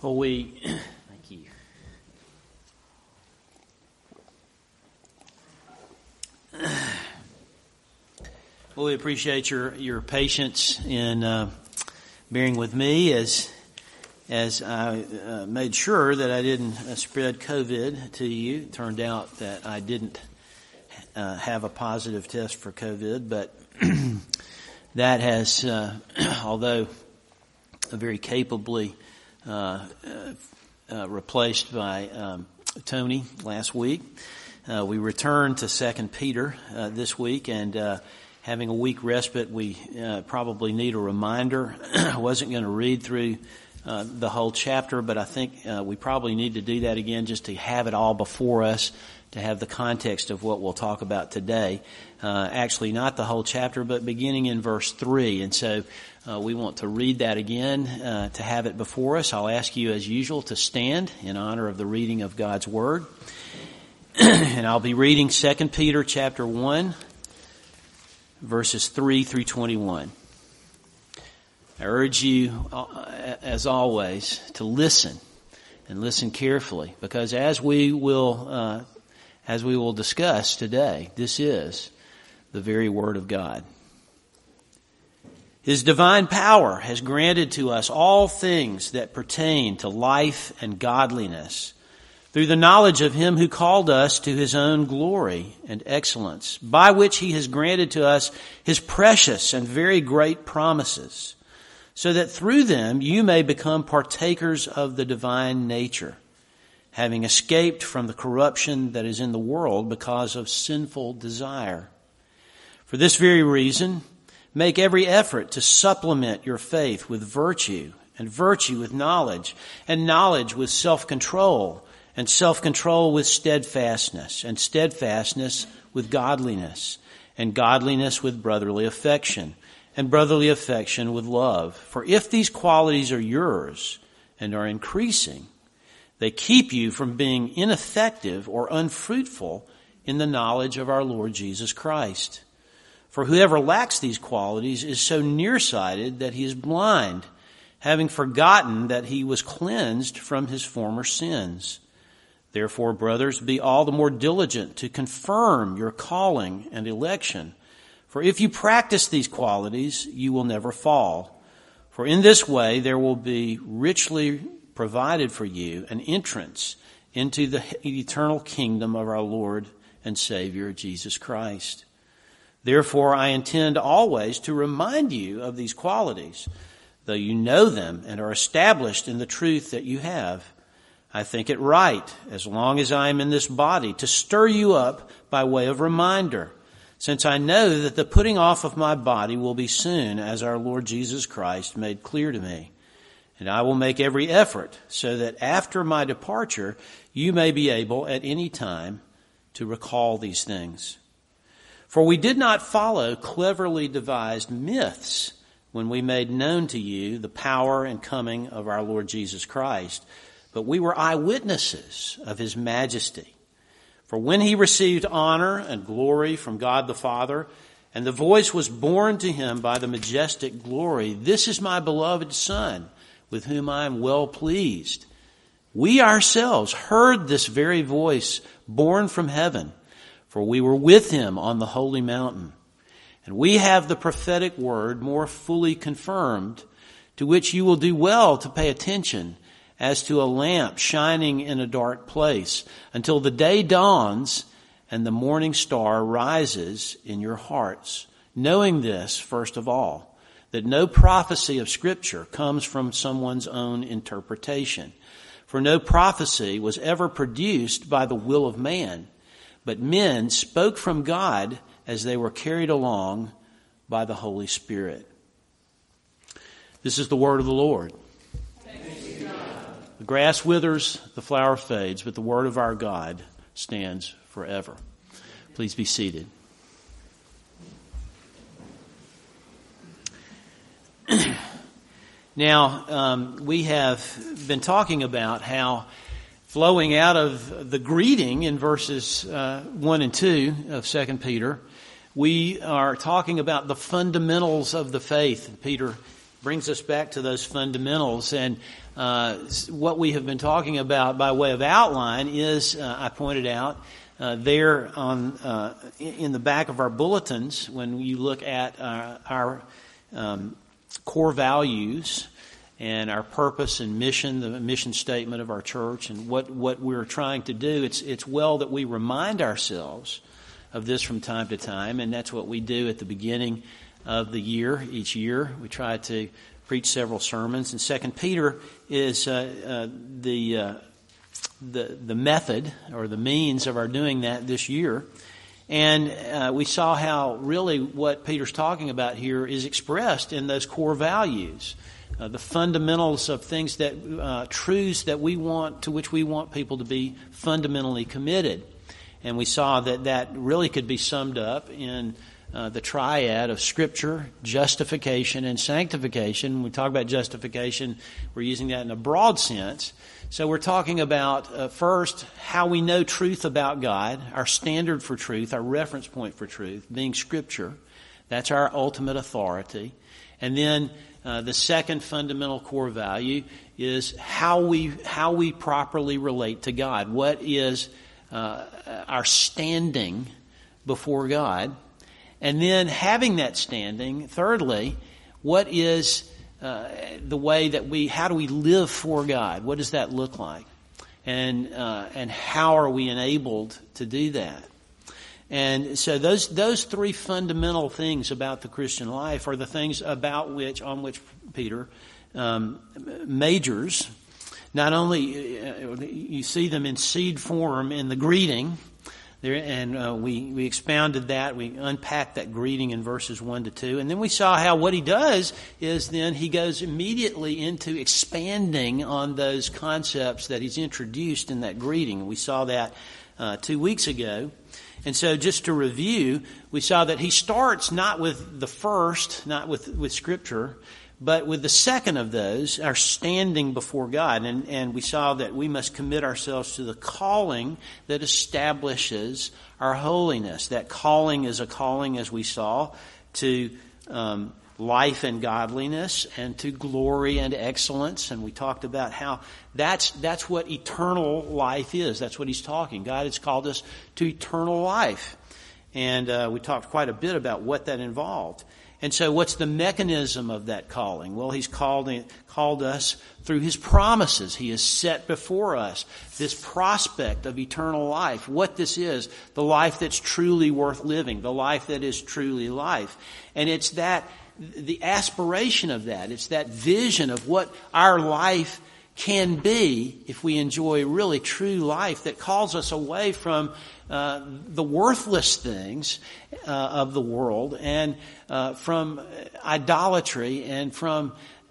Well, thank you. Well, we appreciate your patience in bearing with me as I made sure that I didn't spread COVID to you. It turned out that I didn't have a positive test for COVID, but that has, although very capably replaced by Tony last week. We returned to 2 Peter this week, and having a week respite, we probably need a reminder. I wasn't going to read through the whole chapter, but I think we probably need to do that again just to have it all before us, to have the context of what we'll talk about today. Actually, not the whole chapter, but beginning in verse 3. And so we want to read that again to have it before us. I'll ask you, as usual, to stand in honor of the reading of God's Word. And I'll be reading 2 Peter chapter 1, verses 3 through 21. I urge you, as always, to listen and listen carefully, because as we will discuss today, this is the very Word of God. His divine power has granted to us all things that pertain to life and godliness through the knowledge of Him who called us to His own glory and excellence, by which He has granted to us His precious and very great promises, so that through them you may become partakers of the divine nature, having escaped from the corruption that is in the world because of sinful desire. For this very reason, make every effort to supplement your faith with virtue, and virtue with knowledge, and knowledge with self-control, and self-control with steadfastness, and steadfastness with godliness, and godliness with brotherly affection, and brotherly affection with love. For if these qualities are yours and are increasing, they keep you from being ineffective or unfruitful in the knowledge of our Lord Jesus Christ. For whoever lacks these qualities is so nearsighted that he is blind, having forgotten that he was cleansed from his former sins. Therefore, brothers, be all the more diligent to confirm your calling and election. For if you practice these qualities, you will never fall. For in this way there will be richly provided for you an entrance into the eternal kingdom of our Lord and Savior, Jesus Christ. Therefore, I intend always to remind you of these qualities, though you know them and are established in the truth that you have. I think it right, as long as I am in this body, to stir you up by way of reminder, since I know that the putting off of my body will be soon, as our Lord Jesus Christ made clear to me. And I will make every effort so that after my departure, you may be able at any time to recall these things. For we did not follow cleverly devised myths when we made known to you the power and coming of our Lord Jesus Christ, but we were eyewitnesses of His majesty. For when He received honor and glory from God the Father, and the voice was borne to Him by the majestic glory, "This is my beloved Son, with whom I am well pleased," we ourselves heard this very voice borne from heaven, for we were with Him on the holy mountain. And we have the prophetic word more fully confirmed, to which you will do well to pay attention, as to a lamp shining in a dark place, until the day dawns and the morning star rises in your hearts. Knowing this, first of all, that no prophecy of Scripture comes from someone's own interpretation. For no prophecy was ever produced by the will of man, but men spoke from God as they were carried along by the Holy Spirit. This is the word of the Lord. The grass withers, the flower fades, but the word of our God stands forever. Please be seated. Now, we have been talking about how, flowing out of the greeting in verses 1 and 2 of 2 Peter, we are talking about the fundamentals of the faith. Peter brings us back to those fundamentals. And what we have been talking about by way of outline is, I pointed out, there on in the back of our bulletins, when you look at our core values and our purpose and mission, the mission statement of our church, and what we're trying to do, it's well that we remind ourselves of this from time to time, and that's what we do at the beginning of the year. Each year we try to preach several sermons, and 2 Peter is the method or the means of our doing that this year. And we saw how really what Peter's talking about here is expressed in those core values, the fundamentals of things that truths that we want, to which we want people to be fundamentally committed. And we saw that really could be summed up in the triad of Scripture, justification, and sanctification. When we talk about justification, we're using that in a broad sense. So we're talking about, first, how we know truth about God, our standard for truth, our reference point for truth, being Scripture. That's our ultimate authority. And then the second fundamental core value is how we properly relate to God. What is our standing before God? And then having that standing, thirdly, what is the way that how do we live for God? What does that look like? And how are we enabled to do that? And so those three fundamental things about the Christian life are the things on which Peter majors. Not only you see them in seed form in the greeting, there, and we expounded that. We unpacked that greeting in verses 1 to 2. And then we saw how what he does is then he goes immediately into expanding on those concepts that he's introduced in that greeting. We saw that 2 weeks ago. And so just to review, we saw that he starts not with the first, not with Scripture, but with the second of those, our standing before God. And we saw that we must commit ourselves to the calling that establishes our holiness. That calling is a calling, as we saw, to life and godliness and to glory and excellence. And we talked about how that's what eternal life is. That's what he's talking. God has called us to eternal life. And we talked quite a bit about what that involved. And so what's the mechanism of that calling? Well, he's called us through his promises. He has set before us this prospect of eternal life. What this is, the life that's truly worth living, the life that is truly life. And it's the aspiration of that. It's that vision of what our life can be if we enjoy really true life that calls us away from the worthless things of the world and from idolatry and from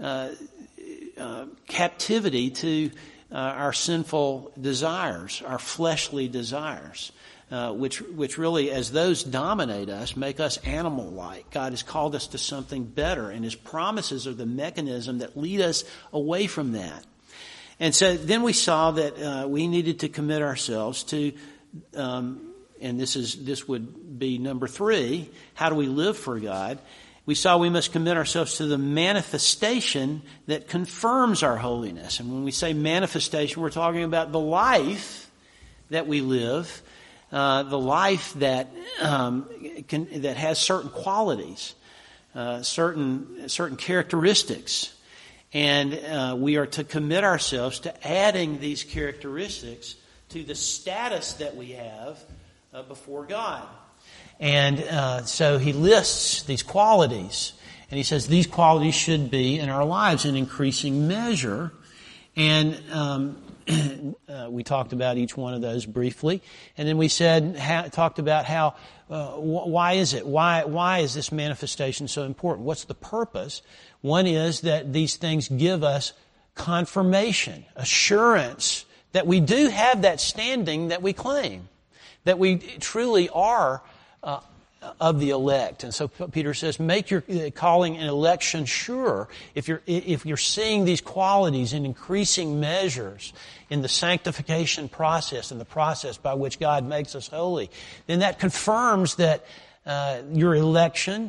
captivity to our sinful desires, our fleshly desires, which really, as those dominate us, make us animal-like. God has called us to something better, and his promises are the mechanism that lead us away from that. And so then we saw that we needed to commit ourselves to, and this would be number 3, how do we live for God? We saw we must commit ourselves to the manifestation that confirms our holiness. And when we say manifestation, we're talking about the life that we live, the life that that has certain qualities, certain characteristics. And we are to commit ourselves to adding these characteristics to the status that we have before God. And so he lists these qualities. And he says these qualities should be in our lives in increasing measure. And we talked about each one of those briefly. And then we talked about how, why is it? Why is this manifestation so important? What's the purpose? One is that these things give us confirmation, assurance that we do have that standing that we claim, that we truly are of the elect. And so Peter says, make your calling and election sure. If you're seeing these qualities in increasing measures in the sanctification process and the process by which God makes us holy, then that confirms that your election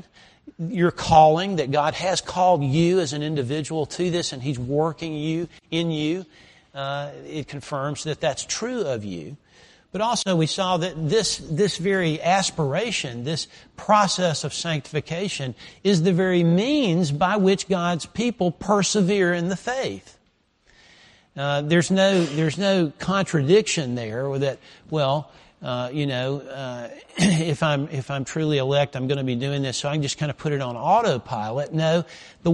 your calling, that God has called you as an individual to this and He's working in you. It confirms that that's true of you. But also we saw that this very aspiration, this process of sanctification, is the very means by which God's people persevere in the faith. There's no contradiction there, or that, if I'm truly elect, I'm going to be doing this, so I can just kind of put it on autopilot. No, the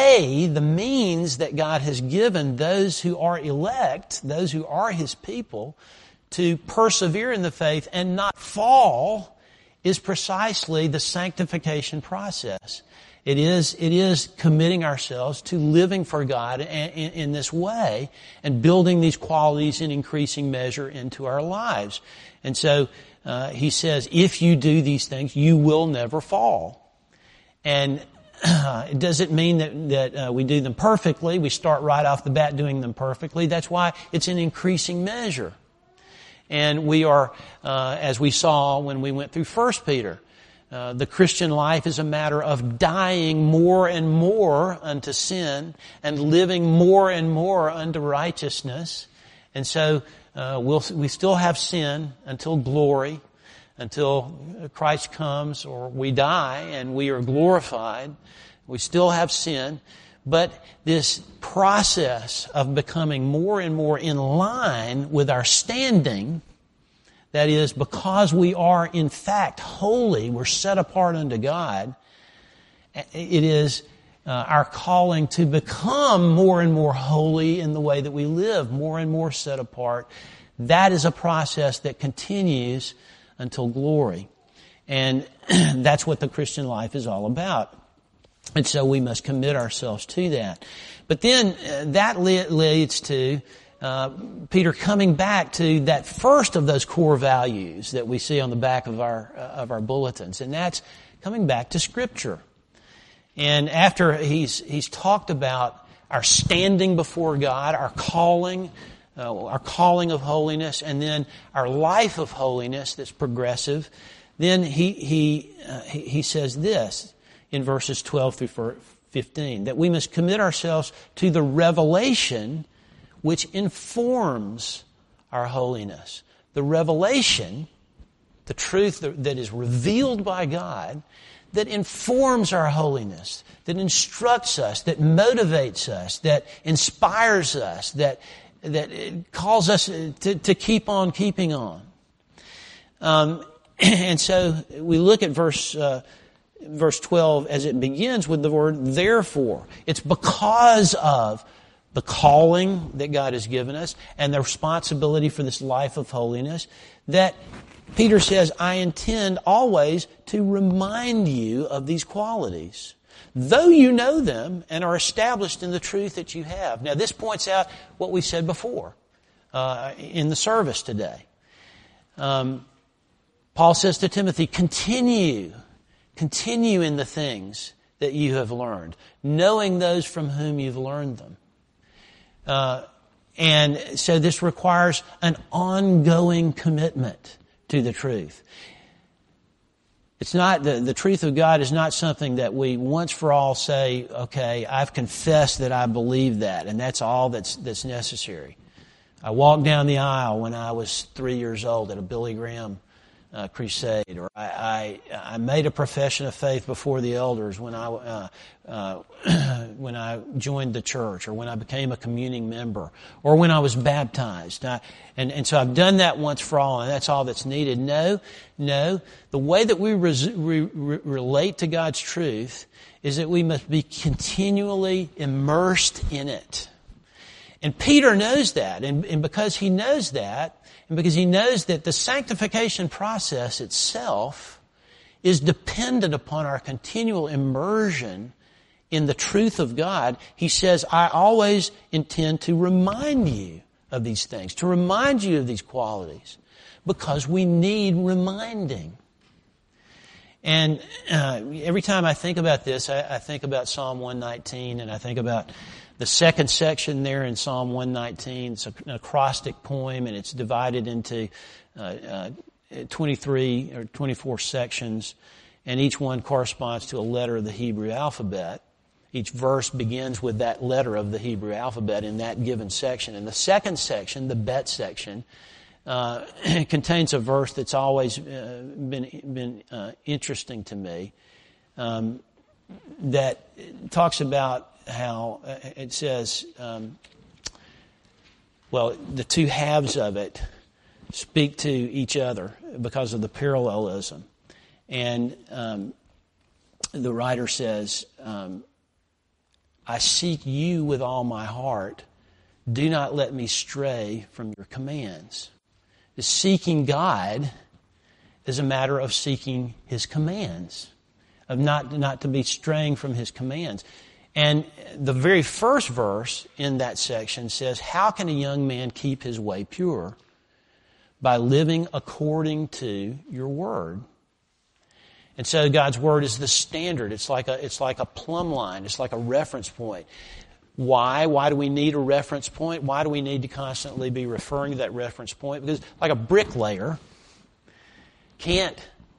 means that God has given those who are elect, those who are His people, to persevere in the faith and not fall, is precisely the sanctification process. It is committing ourselves to living for God in this way and building these qualities in increasing measure into our lives. And so he says, if you do these things, you will never fall. And it doesn't mean that we do them perfectly. We start right off the bat doing them perfectly. That's why it's an increasing measure. And we are, as we saw when we went through 1 Peter, the Christian life is a matter of dying more and more unto sin and living more and more unto righteousness. And so we still have sin until glory, until Christ comes or we die and we are glorified. We still have sin. But this process of becoming more and more in line with our standing, that is, because we are in fact holy, we're set apart unto God, it is our calling to become more and more holy in the way that we live, more and more set apart. That is a process that continues until glory. And that's what the Christian life is all about. And so we must commit ourselves to that. But then that leads to Peter coming back to that first of those core values that we see on the back of our bulletins, and that's coming back to Scripture. And after he's talked about our standing before God, our calling of holiness, and then our life of holiness that's progressive, then he says this in verses 12 through 15, that we must commit ourselves to the revelation which informs our holiness. The revelation, the truth that is revealed by God, that informs our holiness, that instructs us, that motivates us, that inspires us, that calls us to keep on keeping on. And so we look at verse 12 as it begins with the word therefore. It's because of the calling that God has given us and the responsibility for this life of holiness that Peter says, I intend always to remind you of these qualities, though you know them and are established in the truth that you have. Now this points out what we said before in the service today. Paul says to Timothy, continue in the things that you have learned, knowing those from whom you've learned them. And so this requires an ongoing commitment to the truth. It's not, the truth of God is not something that we once for all say, okay, I've confessed that I believe that, and that's all that's necessary. I walked down the aisle when I was 3 years old at a Billy Graham crusade, or I made a profession of faith before the elders when I joined the church, or when I became a communing member, or when I was baptized. And so I've done that once for all, and that's all that's needed. No. The way that we relate to God's truth is that we must be continually immersed in it. And Peter knows that, and because he knows that, and because he knows that the sanctification process itself is dependent upon our continual immersion in the truth of God, he says, I always intend to remind you of these things, to remind you of these qualities, because we need reminding. And every time I think about this, I think about Psalm 119, and I think about the second section there in Psalm 119. It's an acrostic poem, and it's divided into 23 or 24 sections. and each one corresponds to a letter of the Hebrew alphabet. Each verse begins with that letter of the Hebrew alphabet in that given section. And the second section, the Bet section, contains a verse that's always been interesting to me, that talks about how it says, the two halves of it speak to each other because of the parallelism. And the writer says, I seek you with all my heart. Do not let me stray from your commands. The seeking God is a matter of seeking His commands, of not to be straying from His commands. And the very first verse in that section says, how can a young man keep his way pure? By living according to your word. And so God's word is the standard. It's like a plumb line. It's like a reference point. Why? Why do we need a reference point? Why do we need to constantly be referring to that reference point? Because like a bricklayer can't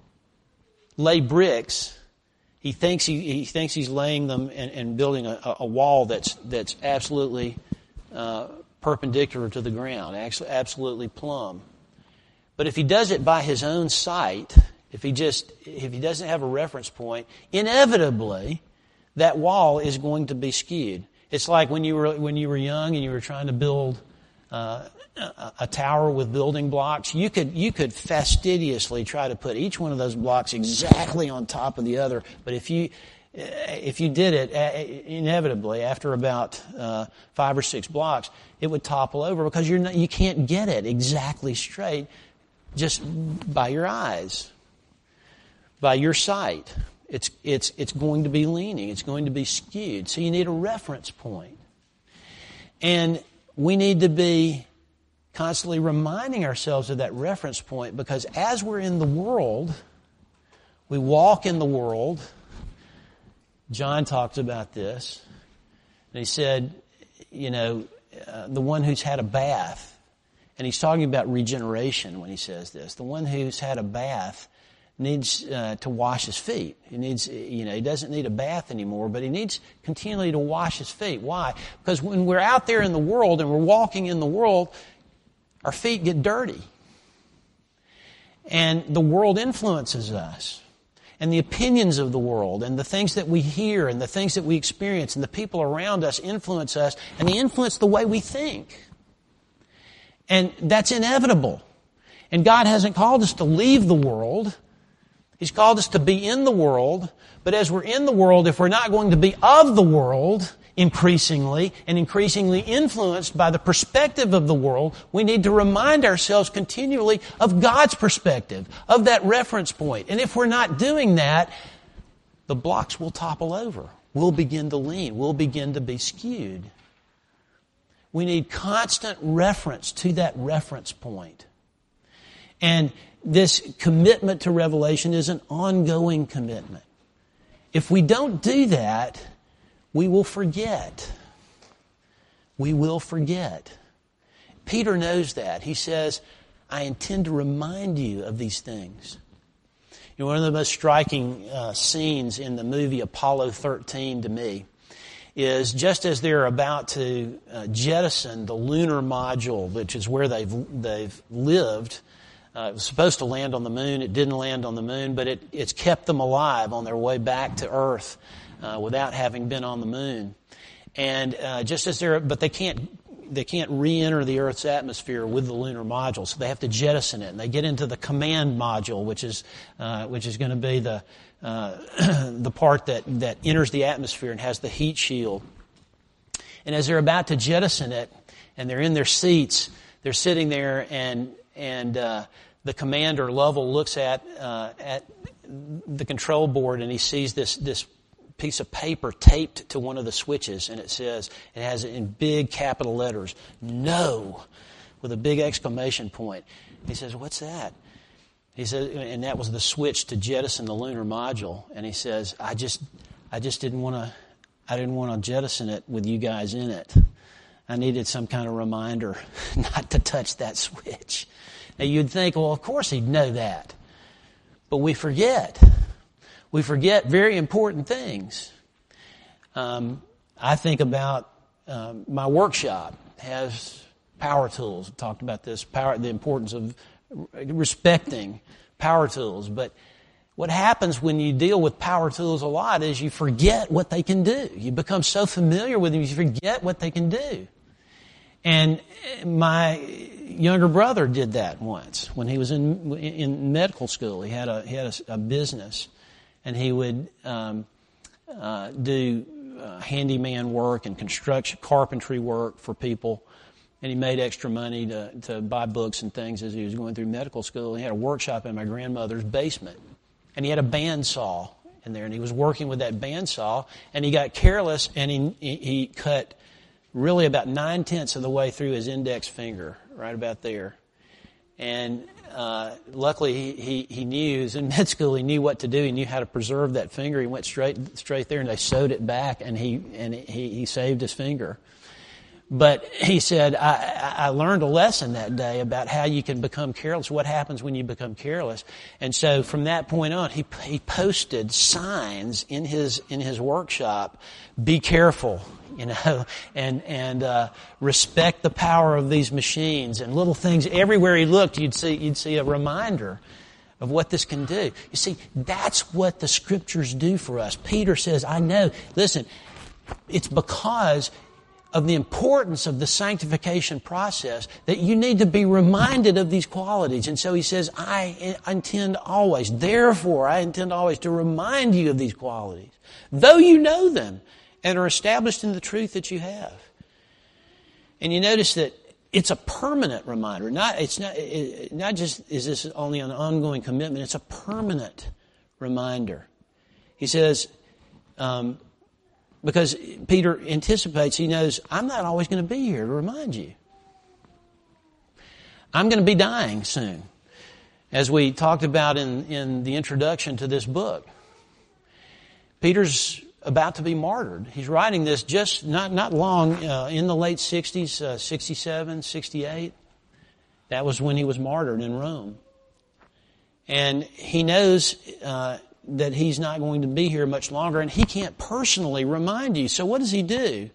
lay bricks. He thinks he's laying them and building a wall that's absolutely perpendicular to the ground, actually absolutely plumb. But if he does it by his own sight, if he doesn't have a reference point, inevitably that wall is going to be skewed. It's like when you were young and you were trying to build a tower with building blocks. You could fastidiously try to put each one of those blocks exactly on top of the other, but if you did it, inevitably after about 5 or 6 blocks, it would topple over because you can't get it exactly straight just by your eyes. By your sight, it's going to be leaning. It's going to be skewed. So you need a reference point. And we need to be constantly reminding ourselves of that reference point because as we're in the world, we walk in the world. John talked about this. And he said, the one who's had a bath, and he's talking about regeneration when he says this. The one who's had a bath needs to wash his feet. He doesn't need a bath anymore, but he needs continually to wash his feet. Why? Because when we're out there in the world and we're walking in the world, our feet get dirty. And the world influences us. And the opinions of the world and the things that we hear and the things that we experience and the people around us influence us, and they influence the way we think. And that's inevitable. And God hasn't called us to leave the world. He's called us to be in the world, but as we're in the world, if we're not going to be of the world increasingly influenced by the perspective of the world, we need to remind ourselves continually of God's perspective, of that reference point. And if we're not doing that, the blocks will topple over. We'll begin to lean. We'll begin to be skewed. We need constant reference to that reference point. And this commitment to revelation is an ongoing commitment. If we don't do that, we will forget. We will forget. Peter knows that. He says, I intend to remind you of these things. One of the most striking scenes in the movie Apollo 13 to me is just as they're about to jettison the lunar module, which is where they've lived. It was supposed to land on the moon. It didn't land on the moon, but it's kept them alive on their way back to Earth without having been on the moon. And but they can't re-enter the Earth's atmosphere with the lunar module, so they have to jettison it. And they get into the command module, which is going to be the part that enters the atmosphere and has the heat shield. And as they're about to jettison it, and they're in their seats, they're sitting there, and the commander, Lovell, looks at the control board, and he sees this piece of paper taped to one of the switches, and it has in big capital letters, "No," with a big exclamation point. He says, "What's that?" He says, and that was the switch to jettison the lunar module. And he says, I just didn't want to jettison it with you guys in it. I needed some kind of reminder not to touch that switch. Now you'd think, well, of course he'd know that. But we forget. we forget very important things. I think about my workshop has power tools. I talked about this, the importance of respecting power tools. But what happens when you deal with power tools a lot is you forget what they can do. You become so familiar with them, you forget what they can do. And my younger brother did that once when he was in medical school. He had a business, and he would do handyman work and construction, carpentry work for people. And he made extra money to buy books and things as he was going through medical school. He had a workshop in my grandmother's basement. And he had a bandsaw in there, and he was working with that bandsaw, and he got careless, and he cut really about 9/10 of the way through his index finger, right about there. And luckily, he knew, he was in med school, he knew what to do, he knew how to preserve that finger. He went straight there, and they sewed it back, and he saved his finger. But he said, I learned a lesson that day about how you can become careless, what happens when you become careless. And so from that point on, he posted signs in his workshop, be careful, and respect the power of these machines, and little things. Everywhere he looked, you'd see a reminder of what this can do. You see, that's what the Scriptures do for us. Peter says, I know, listen, it's because of the importance of the sanctification process that you need to be reminded of these qualities. And so he says, I intend always to remind you of these qualities, though you know them and are established in the truth that you have. And you notice that it's a permanent reminder. Not just is this only an ongoing commitment, it's a permanent reminder. He says, because Peter anticipates, he knows, I'm not always going to be here to remind you. I'm going to be dying soon, as we talked about in the introduction to this book. Peter's about to be martyred. He's writing this just not long, in the late 60s, 67, 68. That was when he was martyred in Rome. And he knows that he's not going to be here much longer, and he can't personally remind you. So what does he do?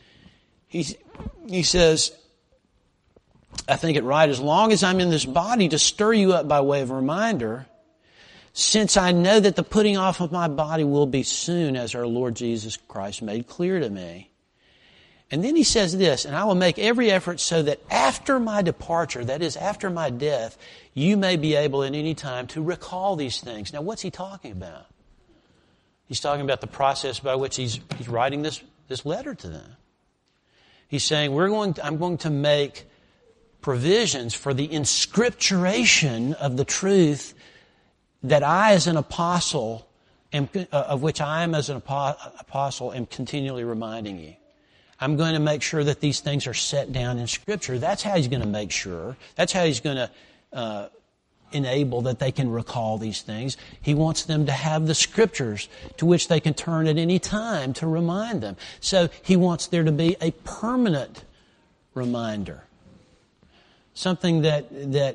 He says, I think it right, as long as I'm in this body, to stir you up by way of a reminder, since I know that the putting off of my body will be soon, as our Lord Jesus Christ made clear to me. And then he says this, and I will make every effort so that after my departure, that is, after my death, you may be able at any time to recall these things. Now, what's he talking about? He's talking about the process by which he's writing this letter to them. He's saying, I'm going to make provisions for the inscripturation of the truth that I, as an apostle, of which I am as an apostle, am continually reminding you. I'm going to make sure that these things are set down in Scripture. That's how he's going to make sure. That's how he's going to enable that they can recall these things. He wants them to have the Scriptures to which they can turn at any time to remind them. So he wants there to be a permanent reminder. Something that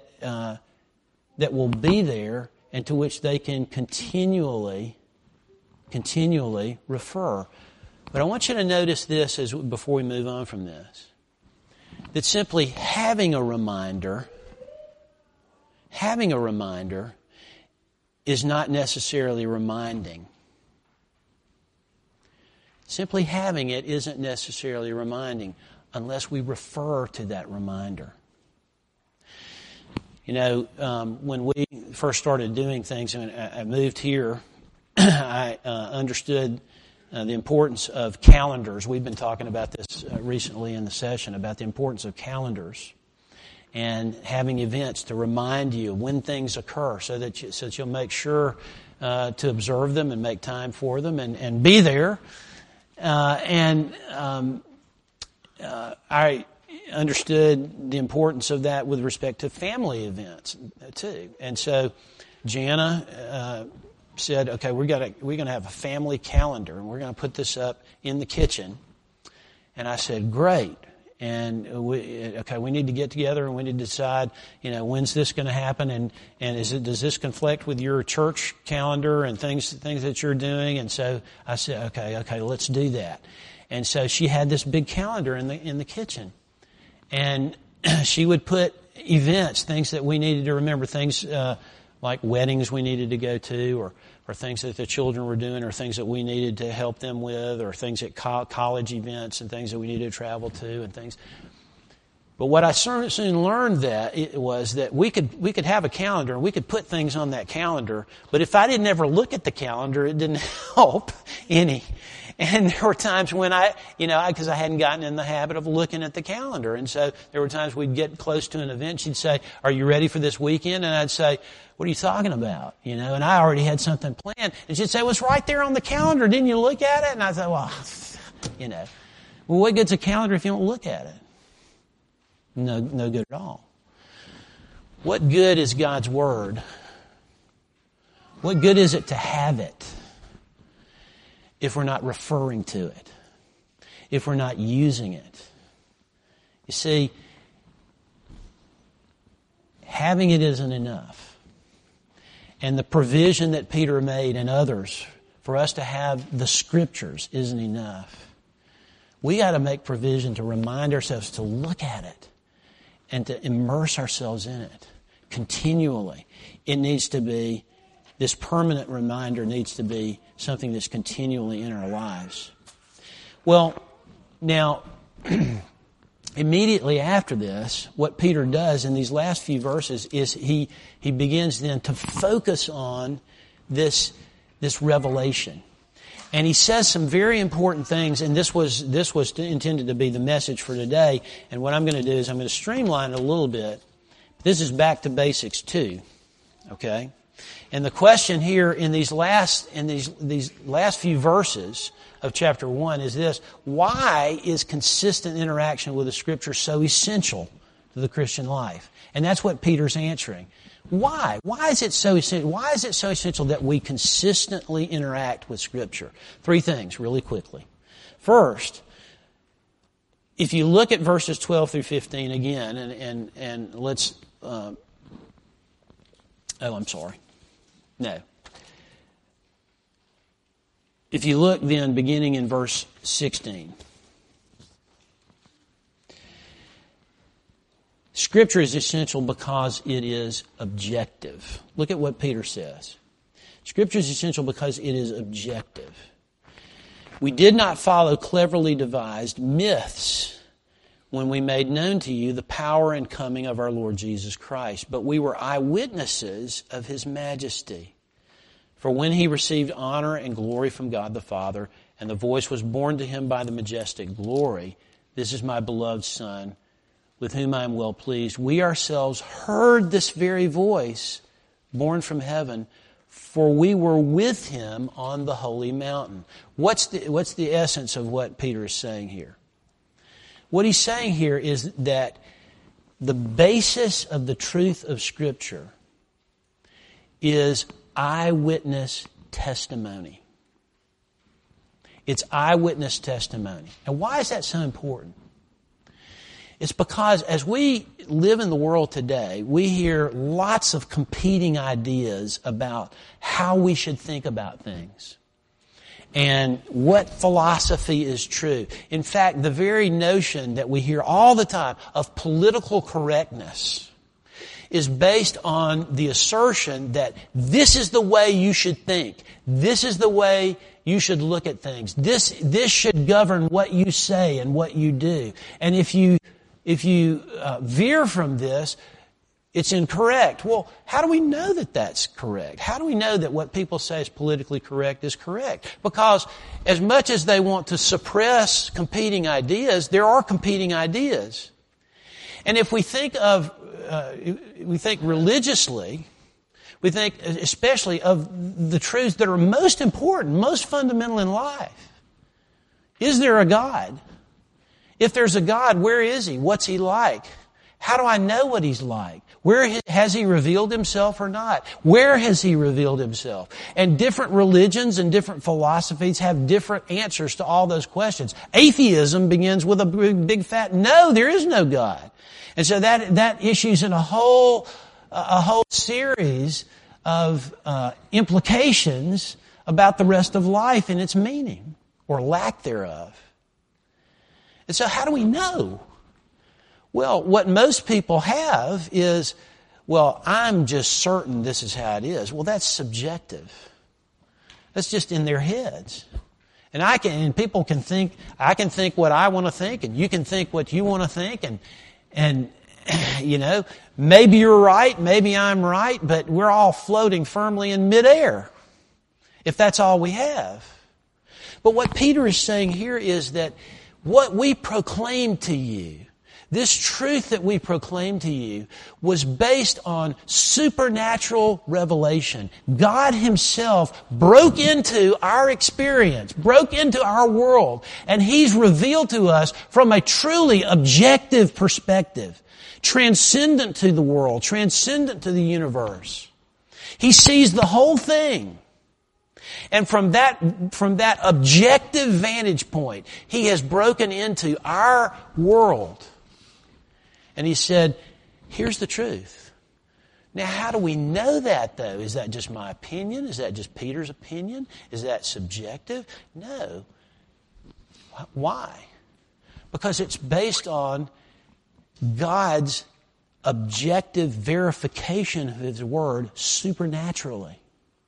will be there and to which they can continually refer. But I want you to notice this before we move on from this. That simply having a reminder is not necessarily reminding. Simply having it isn't necessarily reminding unless we refer to that reminder. You know, when we first started doing things, and I moved here, I understood the importance of calendars. We've been talking about this recently in the session, about the importance of calendars and having events to remind you when things occur so that you'll make sure to observe them and make time for them and be there. I understood the importance of that with respect to family events too. And so Jana said, okay, we're going to have a family calendar, and we're going to put this up in the kitchen. And I said, great. And we need to get together and we need to decide, when's this going to happen, and does this conflict with your church calendar and things that you're doing? And so I said, okay, let's do that. And so she had this big calendar in the kitchen, and she would put events, things that we needed to remember, things like weddings we needed to go to, or things that the children were doing, or things that we needed to help them with, or things at college events and things that we needed to travel to and things. But what I soon learned was that we could have a calendar and we could put things on that calendar, but if I didn't ever look at the calendar, it didn't help any. And there were times when because I hadn't gotten in the habit of looking at the calendar. And so there were times we'd get close to an event. She'd say, "Are you ready for this weekend?" And I'd say, "What are you talking about?" And I already had something planned. And she'd say, "Well, it's right there on the calendar. Didn't you look at it?" And I said, well, what good's a calendar if you don't look at it? No good at all. What good is God's Word? What good is it to have it if we're not referring to it, if we're not using it? You see, having it isn't enough. And the provision that Peter made and others for us to have the Scriptures isn't enough. We got to make provision to remind ourselves to look at it and to immerse ourselves in it continually. It needs to be, this permanent reminder needs to be something that's continually in our lives. Well, now, immediately after this, what Peter does in these last few verses is he begins then to focus on this revelation. And he says some very important things, and this was intended to be the message for today. And what I'm going to do is I'm going to streamline it a little bit. This is back to basics too. Okay? And the question here in these last few verses of chapter 1 is this: why is consistent interaction with the Scripture so essential to the Christian life? And that's what Peter's answering. Why? Why is it so essential? Why is it so essential that we consistently interact with Scripture? 3 things, really quickly. First, if you look at verses 12 through 15 again, and let's. I'm sorry. No. If you look then, beginning in verse 16. Scripture is essential because it is objective. Look at what Peter says. Scripture is essential because it is objective. We did not follow cleverly devised myths when we made known to you the power and coming of our Lord Jesus Christ, but we were eyewitnesses of His majesty. For when He received honor and glory from God the Father, and the voice was borne to Him by the majestic glory, "This is my beloved Son, with whom I am well pleased," we ourselves heard this very voice born from heaven, for we were with Him on the holy mountain. What's the essence of what Peter is saying here? What he's saying here is that the basis of the truth of Scripture is eyewitness testimony. It's eyewitness testimony. And why is that so important? It's because as we live in the world today, we hear lots of competing ideas about how we should think about things and what philosophy is true. In fact, the very notion that we hear all the time of political correctness is based on the assertion that this is the way you should think. This is the way you should look at things. This should govern what you say and what you do. And if you veer from this, it's incorrect. Well, how do we know that that's correct? How do we know that what people say is politically correct is correct? Because as much as they want to suppress competing ideas, there are competing ideas. And if we think religiously, we think especially of the truths that are most important, most fundamental in life. Is there a God? If there's a God, where is He? What's He like? How do I know what He's like? Where has He revealed Himself or not? Where has He revealed Himself? And different religions and different philosophies have different answers to all those questions. Atheism begins with a big fat no, there is no God. And so that issues in a whole series of implications about the rest of life and its meaning or lack thereof. And so how do we know? Well, what most people have is, well, I'm just certain this is how it is. Well, that's subjective. That's just in their heads. And people can think, I can think what I want to think, and you can think what you want to think, and you know, maybe you're right, maybe I'm right, but we're all floating firmly in midair, if that's all we have. But what Peter is saying here is that what we proclaim to you, this truth that we proclaim to you, was based on supernatural revelation. God Himself broke into our experience, broke into our world, and He's revealed to us from a truly objective perspective, transcendent to the world, transcendent to the universe. He sees the whole thing. And from that objective vantage point, He has broken into our world. And He said, here's the truth. Now, how do we know that, though? Is that just my opinion? Is that just Peter's opinion? Is that subjective? No. Why? Because it's based on God's objective verification of His Word supernaturally.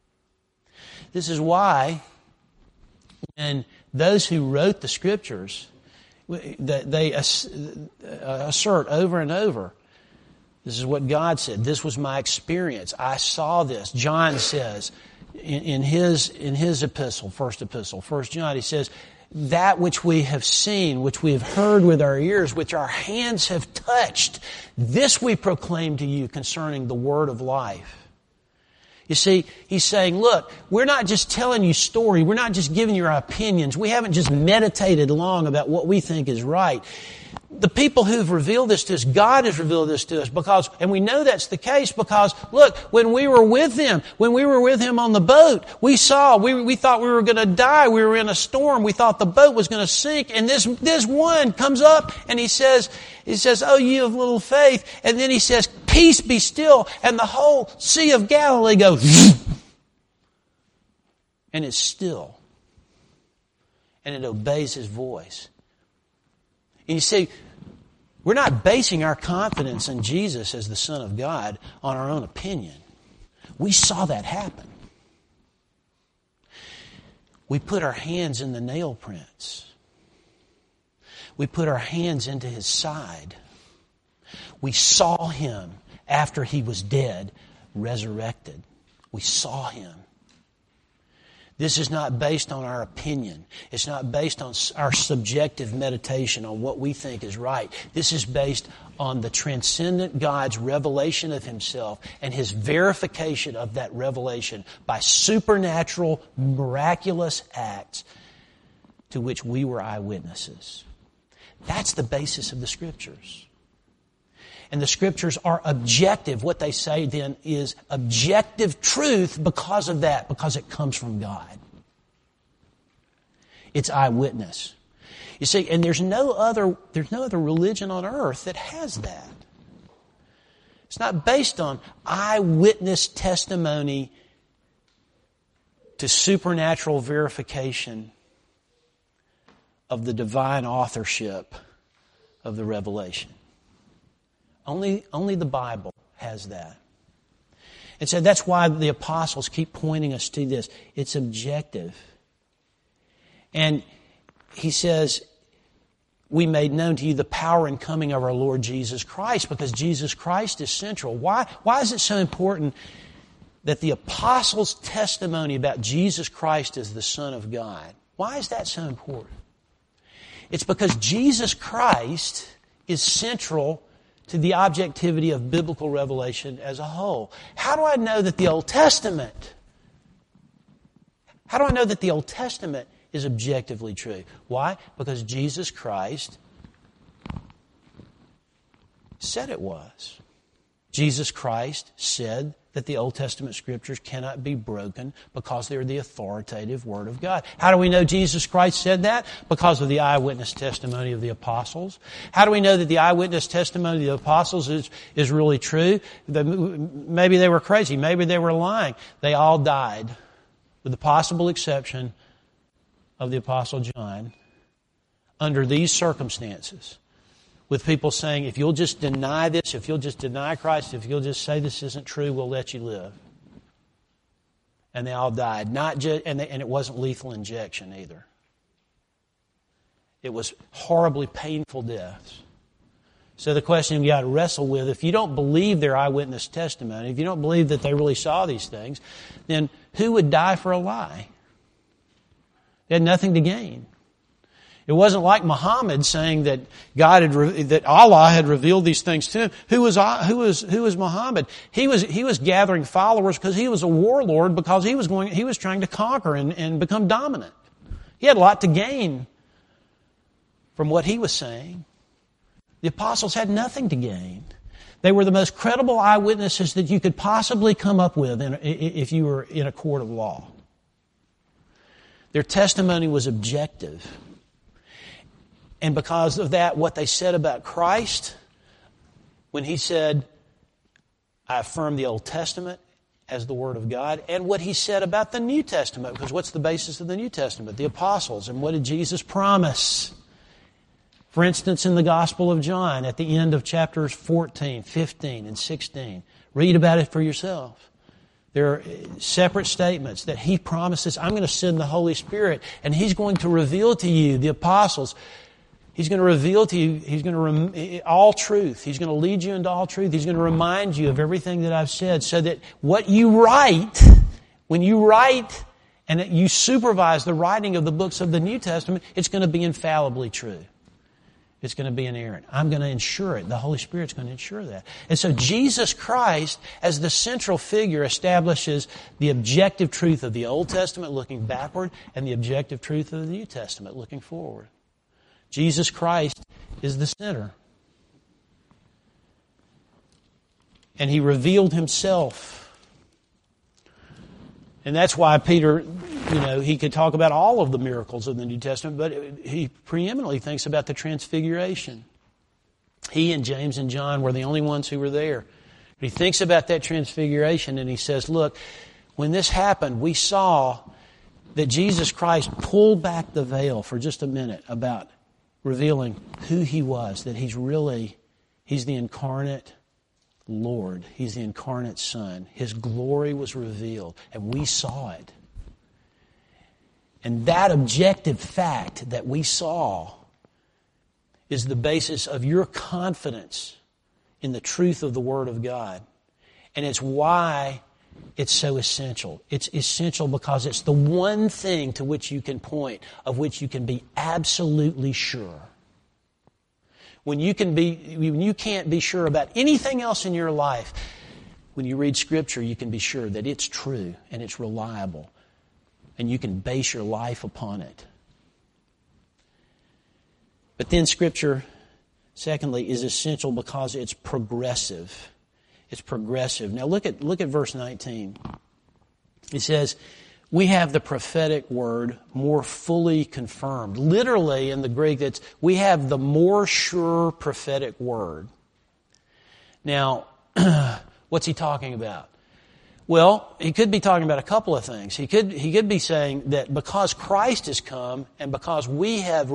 This is why when those who wrote the Scriptures, they assert over and over, this is what God said. This was my experience. I saw this. John says in his epistle, first epistle, 1 John, he says, that which we have seen, which we have heard with our ears, which our hands have touched, this we proclaim to you concerning the word of life. You see, he's saying, look, we're not just telling you story. We're not just giving you our opinions. We haven't just meditated long about what we think is right. The people who've revealed this to us, God has revealed this to us and we know that's the case because, look, when we were with Him on the boat, we thought we were going to die. We were in a storm. We thought the boat was going to sink. And this one comes up and he says, oh, you of little faith. And then He says, peace be still. And the whole Sea of Galilee goes, and it's still. And it obeys His voice. And you see, we're not basing our confidence in Jesus as the Son of God on our own opinion. We saw that happen. We put our hands in the nail prints. We put our hands into His side. We saw Him after He was dead, resurrected. We saw Him. This is not based on our opinion. It's not based on our subjective meditation on what we think is right. This is based on the transcendent God's revelation of Himself and His verification of that revelation by supernatural, miraculous acts to which we were eyewitnesses. That's the basis of the Scriptures. And the Scriptures are objective. What they say then is objective truth because of that, because it comes from God. It's eyewitness. You see, and there's no other religion on earth that has that. It's not based on eyewitness testimony to supernatural verification of the divine authorship of the revelation. Only the Bible has that. And so that's why the apostles keep pointing us to this. It's objective. And he says, we made known to you the power and coming of our Lord Jesus Christ, because Jesus Christ is central. Why is it so important that the apostles' testimony about Jesus Christ as the Son of God, why is that so important? It's because Jesus Christ is central to the objectivity of biblical revelation as a whole. How do I know that the Old Testament is objectively true? Why? Because Jesus Christ said it was. Jesus Christ said that the Old Testament Scriptures cannot be broken because they're the authoritative Word of God. How do we know Jesus Christ said that? Because of the eyewitness testimony of the apostles. How do we know that the eyewitness testimony of the apostles is really true? Maybe they were crazy. Maybe they were lying. They all died, with the possible exception of the Apostle John, under these circumstances, with people saying, if you'll just deny this, if you'll just deny Christ, if you'll just say this isn't true, we'll let you live. And they all died. And it wasn't lethal injection either. It was horribly painful deaths. So the question you got to wrestle with, if you don't believe their eyewitness testimony, if you don't believe that they really saw these things, then who would die for a lie? They had nothing to gain. It wasn't like Muhammad saying that that Allah had revealed these things to him. Who was Muhammad? He was gathering followers because he was a warlord, because he was trying to conquer and become dominant. He had a lot to gain from what he was saying. The apostles had nothing to gain. They were the most credible eyewitnesses that you could possibly come up with if you were in a court of law. Their testimony was objective. And because of that, what they said about Christ, when He said, I affirm the Old Testament as the Word of God, and what He said about the New Testament, because what's the basis of the New Testament? The apostles. And what did Jesus promise? For instance, in the Gospel of John, at the end of chapters 14, 15, and 16, read about it for yourself. There are separate statements that He promises, I'm going to send the Holy Spirit, and He's going to reveal to you, the apostles, He's going to reveal to you, He's going to all truth. He's going to lead you into all truth. He's going to remind you of everything that I've said, so that what you write, when you write and you supervise the writing of the books of the New Testament, it's going to be infallibly true. It's going to be inerrant. I'm going to ensure it. The Holy Spirit's going to ensure that. And so Jesus Christ, as the central figure, establishes the objective truth of the Old Testament looking backward, and the objective truth of the New Testament looking forward. Jesus Christ is the center. And He revealed Himself. And that's why Peter, he could talk about all of the miracles of the New Testament, but he preeminently thinks about the Transfiguration. He and James and John were the only ones who were there. He thinks about that Transfiguration and he says, look, when this happened, we saw that Jesus Christ pulled back the veil for just a minute about revealing who He was, that He's the incarnate Lord. He's the incarnate Son. His glory was revealed, and we saw it. And that objective fact that we saw is the basis of your confidence in the truth of the Word of God. And it's why it's so essential. It's essential because it's the one thing to which you can point, of which you can be absolutely sure. When you can't be sure about anything else in your life, when you read Scripture, you can be sure that it's true and it's reliable, and you can base your life upon it. But then Scripture, secondly, is essential because it's progressive. It's progressive. Now look at verse 19. It says, we have the prophetic word more fully confirmed. Literally in the Greek, we have the more sure prophetic word. Now, what's he talking about? Well, he could be talking about a couple of things. He could be saying that because Christ has come and because we have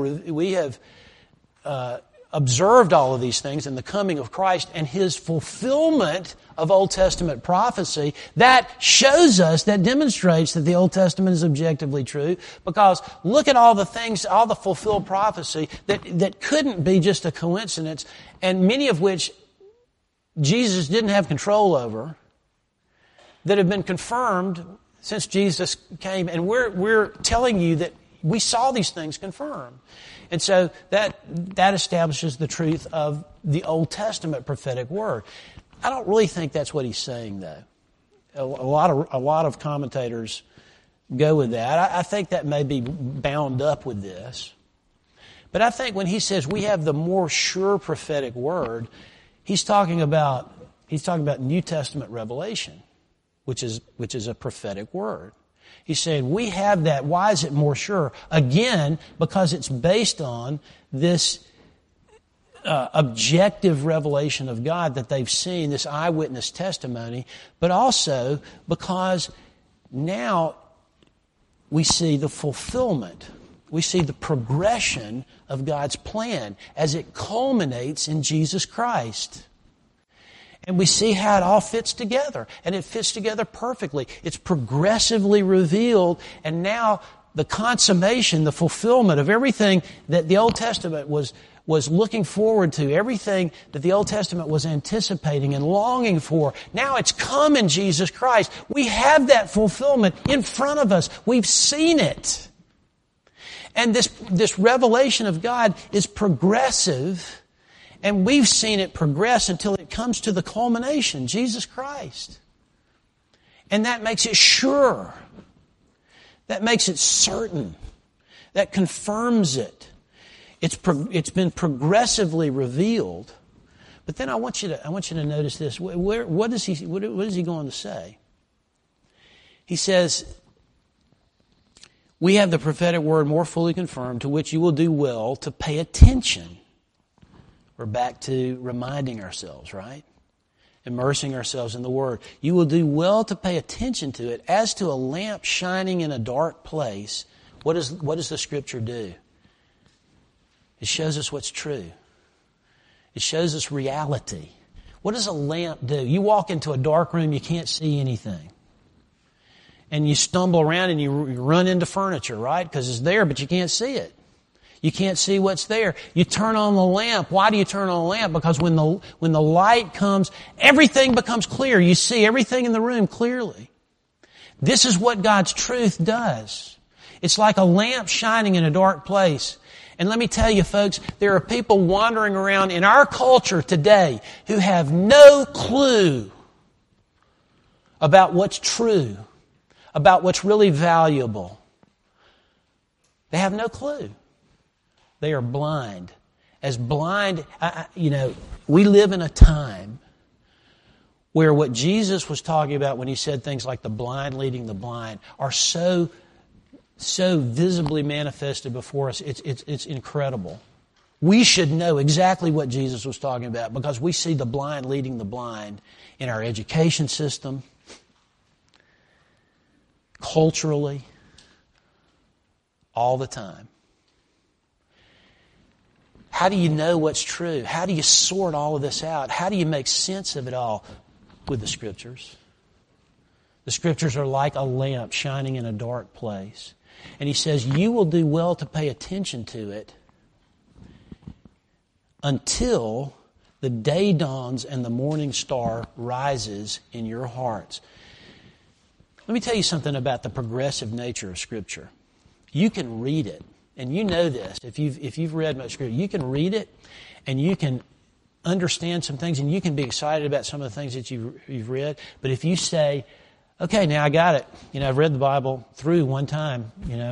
observed all of these things in the coming of Christ and His fulfillment of Old Testament prophecy, that shows us, that demonstrates that the Old Testament is objectively true, because look at all the things, all the fulfilled prophecy that couldn't be just a coincidence, and many of which Jesus didn't have control over, that have been confirmed since Jesus came, and we're telling you that we saw these things confirmed. And so that establishes the truth of the Old Testament prophetic word. I don't really think that's what he's saying, though. A lot of commentators go with that. I think that may be bound up with this. But I think when he says we have the more sure prophetic word, He's talking about New Testament revelation, which is a prophetic word. He's saying we have that. Why is it more sure? Again, because it's based on this objective revelation of God that they've seen, this eyewitness testimony, but also because now we see the fulfillment. We see the progression of God's plan as it culminates in Jesus Christ. And we see how it all fits together. And it fits together perfectly. It's progressively revealed. And now the consummation, the fulfillment of everything that the Old Testament was looking forward to, everything that the Old Testament was anticipating and longing for, now it's come in Jesus Christ. We have that fulfillment in front of us. We've seen it. And this revelation of God is progressive. And we've seen it progress until it comes to the culmination, Jesus Christ. And that makes it sure. That makes it certain. That confirms it. It's been progressively revealed. But then I want you to notice this. What is he going to say? He says, we have the prophetic word more fully confirmed, to which you will do well to pay attention. We're back to reminding ourselves, right? Immersing ourselves in the Word. You will do well to pay attention to it as to a lamp shining in a dark place. What does the Scripture do? It shows us what's true. It shows us reality. What does a lamp do? You walk into a dark room, you can't see anything. And you stumble around and you run into furniture, right? Because it's there, but you can't see it. You can't see what's there. You turn on the lamp. Why do you turn on the lamp? Because when the light comes, everything becomes clear. You see everything in the room clearly. This is what God's truth does. It's like a lamp shining in a dark place. And let me tell you, folks, there are people wandering around in our culture today who have no clue about what's true, about what's really valuable. They have no clue. They are blind. As blind, we live in a time where what Jesus was talking about when He said things like the blind leading the blind are so visibly manifested before us. It's incredible. We should know exactly what Jesus was talking about because we see the blind leading the blind in our education system, culturally, all the time. How do you know what's true? How do you sort all of this out? How do you make sense of it all? With the Scriptures. The Scriptures are like a lamp shining in a dark place. And He says, you will do well to pay attention to it until the day dawns and the morning star rises in your hearts. Let me tell you something about the progressive nature of Scripture. You can read it. And you know this, if you've read much Scripture, you can read it and you can understand some things and you can be excited about some of the things that you've read. But if you say, okay, now I got it. I've read the Bible through one time,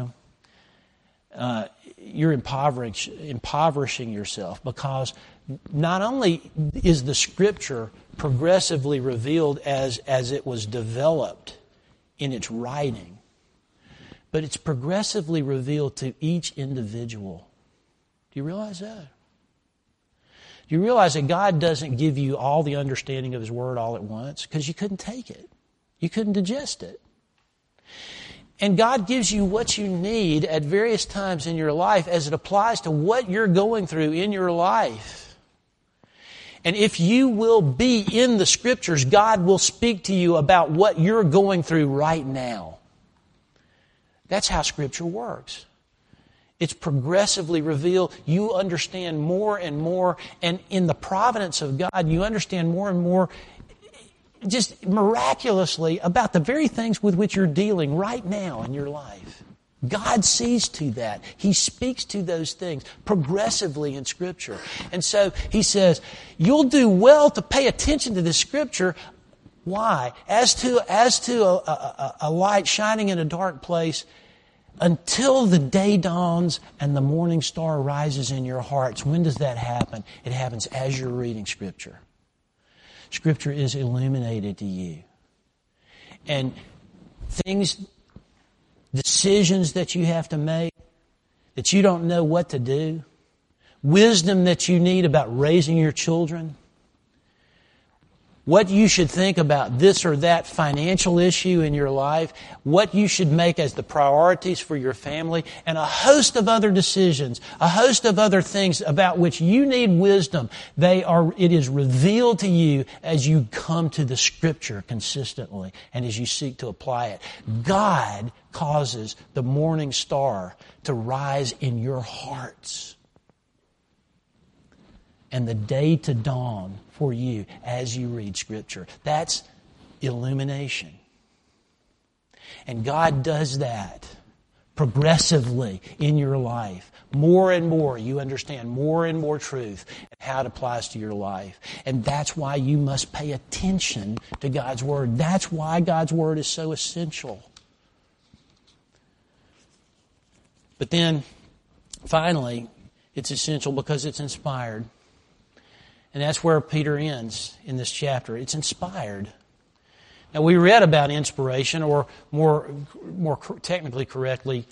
you're impoverishing yourself because not only is the Scripture progressively revealed as it was developed in its writing, but it's progressively revealed to each individual. Do you realize that? Do you realize that God doesn't give you all the understanding of His Word all at once? Because you couldn't take it. You couldn't digest it. And God gives you what you need at various times in your life as it applies to what you're going through in your life. And if you will be in the Scriptures, God will speak to you about what you're going through right now. That's how Scripture works. It's progressively revealed. You understand more and more. And in the providence of God, you understand more and more just miraculously about the very things with which you're dealing right now in your life. God sees to that. He speaks to those things progressively in Scripture. And so He says, you'll do well to pay attention to this Scripture. Why? As to a light shining in a dark place, until the day dawns and the morning star rises in your hearts. When does that happen? It happens as you're reading Scripture. Scripture is illuminated to you. And decisions that you have to make, that you don't know what to do, wisdom that you need about raising your children, what you should think about this or that financial issue in your life, what you should make as the priorities for your family, and a host of other decisions, a host of other things about which you need wisdom. It is revealed to you as you come to the Scripture consistently and as you seek to apply it. God causes the morning star to rise in your hearts and the day to dawn for you as you read Scripture. That's illumination. And God does that progressively in your life. More and more you understand more and more truth and how it applies to your life. And that's why you must pay attention to God's Word. That's why God's Word is so essential. But then, finally, it's essential because it's inspired. And that's where Peter ends in this chapter. It's inspired. Now, we read about inspiration, or more technically correctly,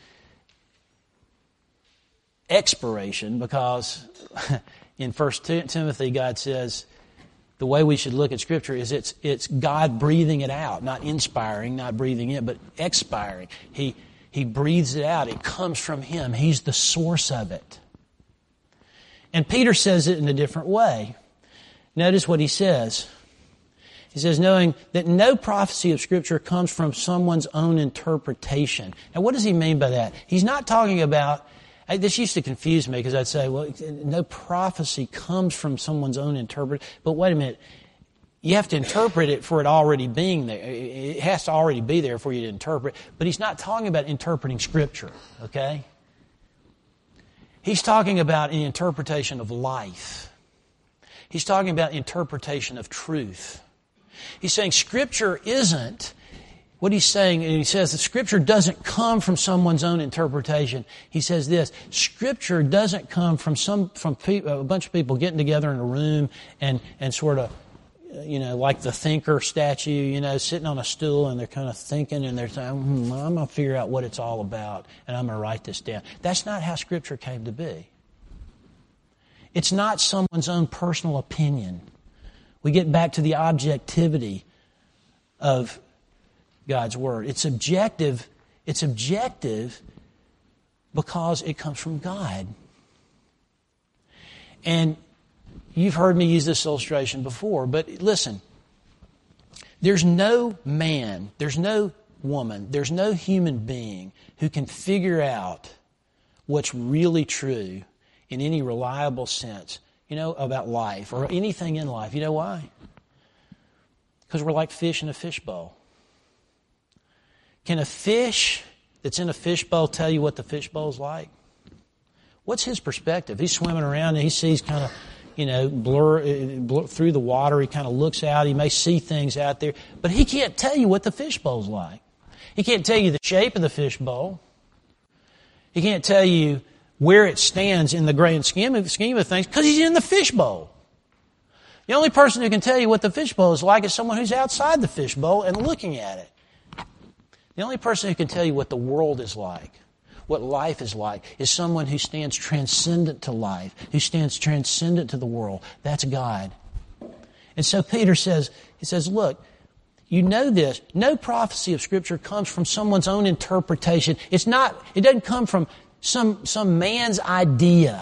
expiration, because in 1 Timothy, God says the way we should look at Scripture is it's God breathing it out, not inspiring, not breathing it, but expiring. He breathes it out. It comes from Him. He's the source of it. And Peter says it in a different way. Notice what he says. He says, knowing that no prophecy of Scripture comes from someone's own interpretation. Now, what does he mean by that? He's not talking about, this used to confuse me because I'd say, well, no prophecy comes from someone's own interpretation. But wait a minute. You have to interpret it for it already being there. It has to already be there for you to interpret. But he's not talking about interpreting Scripture, okay? He's talking about an interpretation of life. He's talking about interpretation of truth. He's saying Scripture isn't, what he's saying, and he says that Scripture doesn't come from someone's own interpretation. He says this, Scripture doesn't come from a bunch of people getting together in a room and sort of, like the thinker statue, sitting on a stool and they're kind of thinking and they're saying, I'm going to figure out what it's all about and I'm going to write this down. That's not how Scripture came to be. It's not someone's own personal opinion. We get back to the objectivity of God's Word. It's objective. It's objective because it comes from God. And you've heard me use this illustration before, but listen. There's no man, there's no woman, there's no human being who can figure out what's really true in any reliable sense, about life or anything in life. You know why? Because we're like fish in a fishbowl. Can a fish that's in a fishbowl tell you what the fishbowl's like? What's his perspective? He's swimming around and he sees kind of, blur through the water. He kind of looks out. He may see things out there, but he can't tell you what the fishbowl's like. He can't tell you the shape of the fishbowl. He can't tell you where it stands in the grand scheme of things because he's in the fishbowl. The only person who can tell you what the fishbowl is like is someone who's outside the fishbowl and looking at it. The only person who can tell you what the world is like, what life is like, is someone who stands transcendent to life, who stands transcendent to the world. That's God. And so Peter says, look, you know this. No prophecy of Scripture comes from someone's own interpretation. It doesn't come from some man's idea.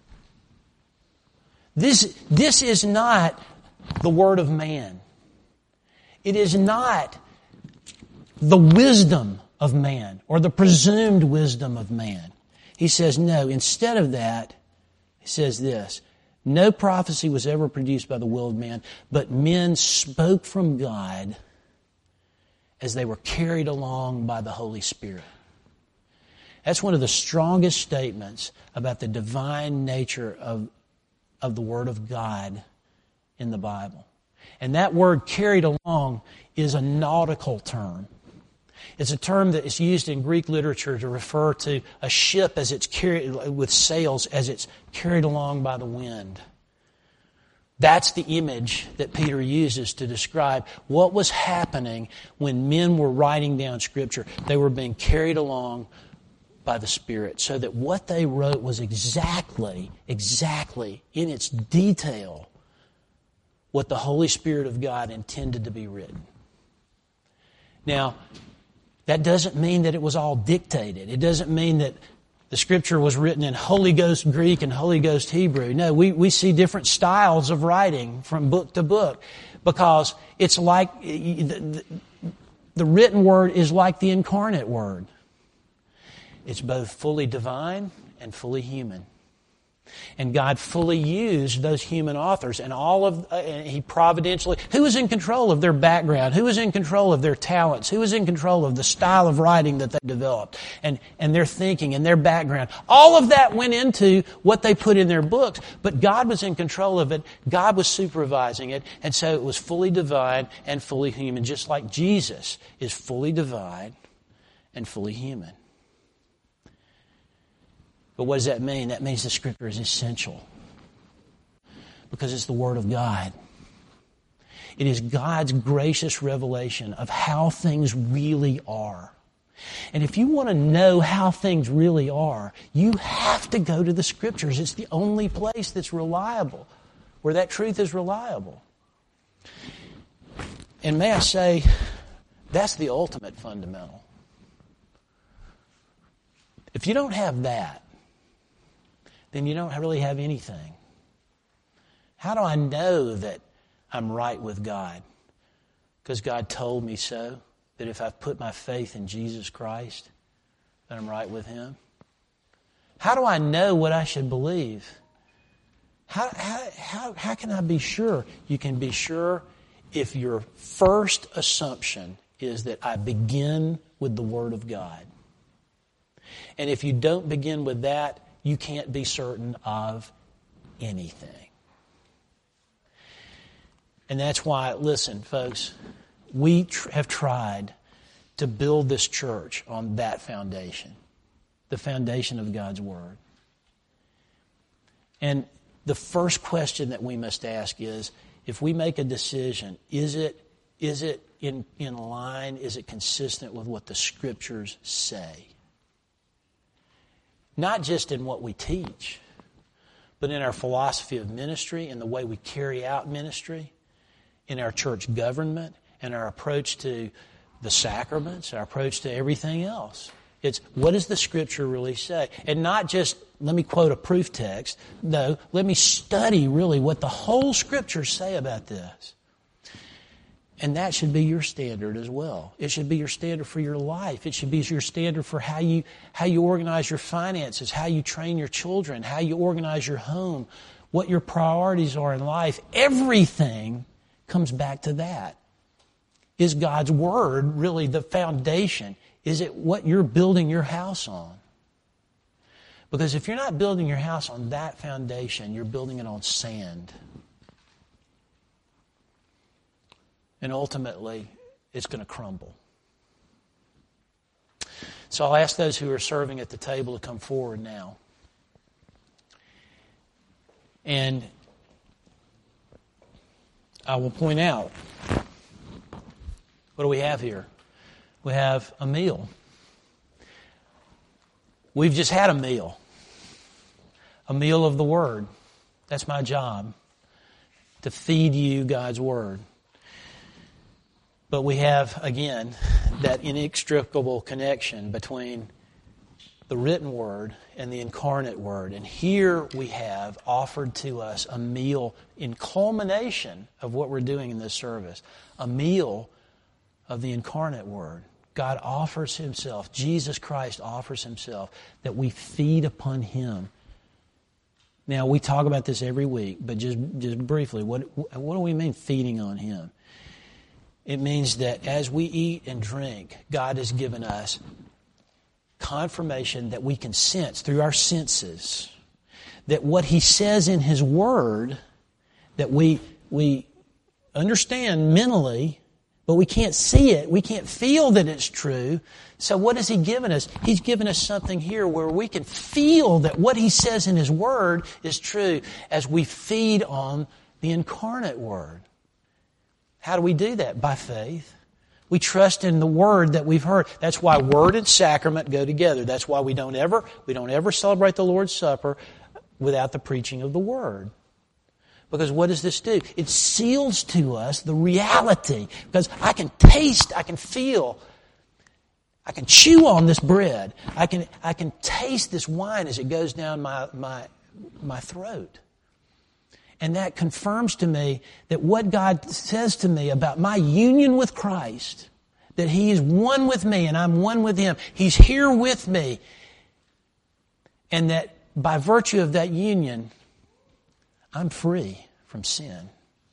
This is not the word of man. It is not the wisdom of man or the presumed wisdom of man. He says, no, instead of that, he says this, no prophecy was ever produced by the will of man, but men spoke from God as they were carried along by the Holy Spirit. That's one of the strongest statements about the divine nature of the Word of God in the Bible. And that word carried along is a nautical term. It's a term that is used in Greek literature to refer to a ship as it's carried with sails as it's carried along by the wind. That's the image that Peter uses to describe what was happening when men were writing down Scripture. They were being carried along by the Spirit, so that what they wrote was exactly in its detail what the Holy Spirit of God intended to be written. Now, that doesn't mean that it was all dictated. It doesn't mean that the Scripture was written in Holy Ghost Greek and Holy Ghost Hebrew. No, we see different styles of writing from book to book, because it's like the written Word is like the incarnate Word. It's both fully divine and fully human. And God fully used those human authors, and He providentially, who was in control of their background, who was in control of their talents, who was in control of the style of writing that they developed, and their thinking and their background. All of that went into what they put in their books, but God was in control of it. God was supervising it, and so it was fully divine and fully human, just like Jesus is fully divine and fully human. But what does that mean? That means the Scripture is essential, because it's the Word of God. It is God's gracious revelation of how things really are. And if you want to know how things really are, you have to go to the Scriptures. It's the only place that's reliable, where that truth is reliable. And may I say, that's the ultimate fundamental. If you don't have that, then you don't really have anything. How do I know that I'm right with God? Because God told me so, that if I've put my faith in Jesus Christ, that I'm right with Him. How do I know what I should believe? How can I be sure? You can be sure if your first assumption is that I begin with the Word of God. And if you don't begin with that, you can't be certain of anything. And that's why, listen, folks, we have tried to build this church on that foundation, the foundation of God's Word. And the first question that we must ask is, if we make a decision, is it in line, is it consistent with what the Scriptures say? Not just in what we teach, but in our philosophy of ministry, in the way we carry out ministry, in our church government, and our approach to the sacraments, our approach to everything else. It's, what does the Scripture really say? And not just, let me quote a proof text. No, let me study really what the whole Scriptures say about this. And that should be your standard as well. It should be your standard for your life. It should be your standard for how you organize your finances, how you train your children, how you organize your home, what your priorities are in life. Everything comes back to that. Is God's Word really the foundation? Is it what you're building your house on? Because if you're not building your house on that foundation, you're building it on sand. And ultimately, it's going to crumble. So I'll ask those who are serving at the table to come forward now. And I will point out, what do we have here? We have a meal. We've just had a meal of the Word. That's my job, to feed you God's Word. But we have, again, that inextricable connection between the written Word and the incarnate Word. And here we have offered to us a meal in culmination of what we're doing in this service, a meal of the incarnate Word. God offers Himself, Jesus Christ offers Himself, that we feed upon Him. Now, we talk about this every week, but just briefly, what do we mean feeding on Him? It means that as we eat and drink, God has given us confirmation that we can sense through our senses that what He says in His Word, that we understand mentally, but we can't see it, we can't feel that it's true. So what has He given us? He's given us something here where we can feel that what He says in His Word is true as we feed on the incarnate Word. How do we do that? By faith. We trust in the Word that we've heard. That's why Word and Sacrament go together. That's why we don't ever celebrate the Lord's Supper without the preaching of the Word. Because what does this do? It seals to us the reality. Because I can taste, I can feel, I can chew on this bread. I can taste this wine as it goes down my throat. And that confirms to me that what God says to me about my union with Christ, that He is one with me and I'm one with Him. He's here with me. And that by virtue of that union, I'm free from sin.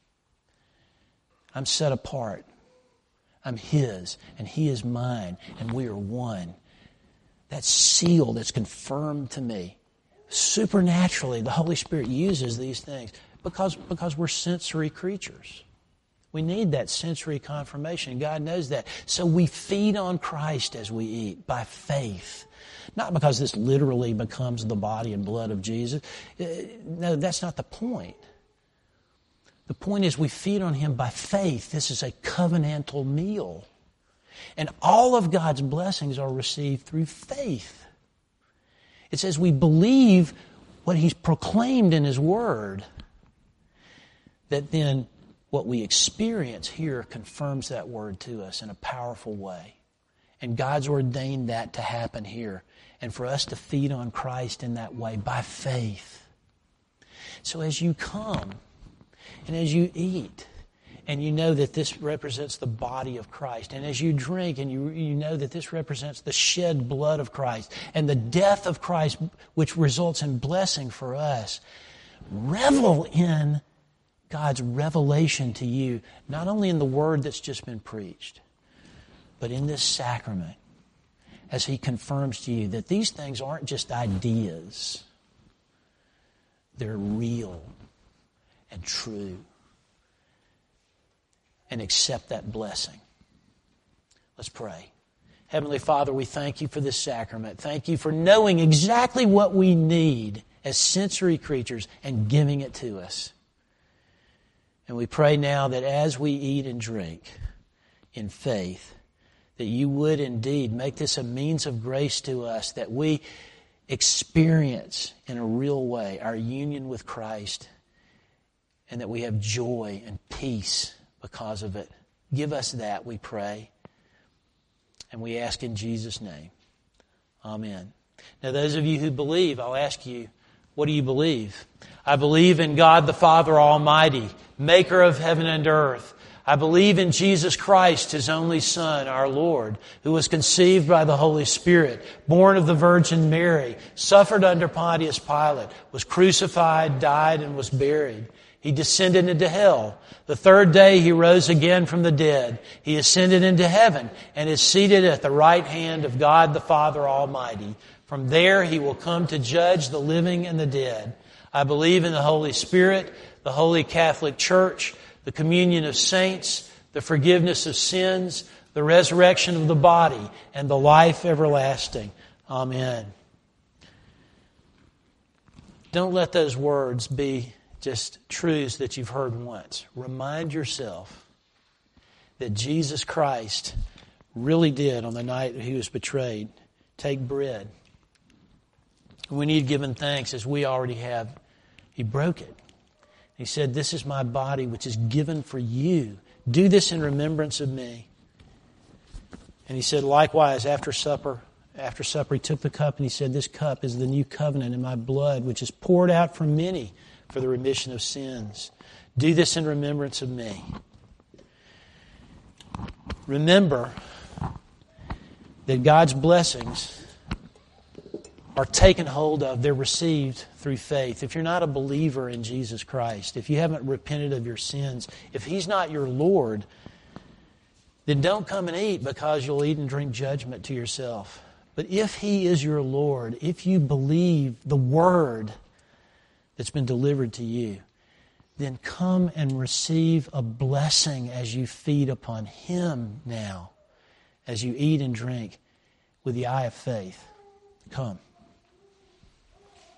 I'm set apart. I'm His and He is mine and we are one. That's sealed, that's confirmed to me. Supernaturally, the Holy Spirit uses these things because we're sensory creatures. We need that sensory confirmation. God knows that. So we feed on Christ as we eat by faith. Not because this literally becomes the body and blood of Jesus. No, that's not the point. The point is we feed on Him by faith. This is a covenantal meal. And all of God's blessings are received through faith. It says we believe what He's proclaimed in His Word. That then what we experience here confirms that Word to us in a powerful way. And God's ordained that to happen here. And for us to feed on Christ in that way by faith. So as you come and as you eat, and you know that this represents the body of Christ, and as you drink and you know that this represents the shed blood of Christ and the death of Christ, which results in blessing for us, revel in God's revelation to you, not only in the Word that's just been preached, but in this sacrament, as He confirms to you that these things aren't just ideas. They're real and true. And accept that blessing. Let's pray. Heavenly Father, we thank You for this sacrament. Thank You for knowing exactly what we need as sensory creatures and giving it to us. And we pray now that as we eat and drink in faith, that You would indeed make this a means of grace to us, that we experience in a real way our union with Christ, and that we have joy and peace because of it. Give us that, we pray. And we ask in Jesus' name. Amen. Now, those of you who believe, I'll ask you, what do you believe? I believe in God the Father Almighty, maker of heaven and earth. I believe in Jesus Christ, His only Son, our Lord, who was conceived by the Holy Spirit, born of the Virgin Mary, suffered under Pontius Pilate, was crucified, died, and was buried. He descended into hell. The third day He rose again from the dead. He ascended into heaven and is seated at the right hand of God the Father Almighty. From there He will come to judge the living and the dead. I believe in the Holy Spirit, the Holy Catholic Church, the communion of saints, the forgiveness of sins, the resurrection of the body, and the life everlasting. Amen. Don't let those words be just truths that you've heard once. Remind yourself that Jesus Christ really did, on the night that He was betrayed, take bread. When He had given thanks, as we already have, He broke it. He said, "This is my body which is given for you. Do this in remembrance of me." And He said, likewise, after supper, He took the cup and He said, "This cup is the new covenant in my blood, which is poured out for many for the remission of sins. Do this in remembrance of me." Remember that God's blessings are taken hold of. They're received through faith. If you're not a believer in Jesus Christ, if you haven't repented of your sins, if He's not your Lord, then don't come and eat, because you'll eat and drink judgment to yourself. But if He is your Lord, if you believe the Word that's been delivered to you, then come and receive a blessing as you feed upon Him now, as you eat and drink with the eye of faith. Come.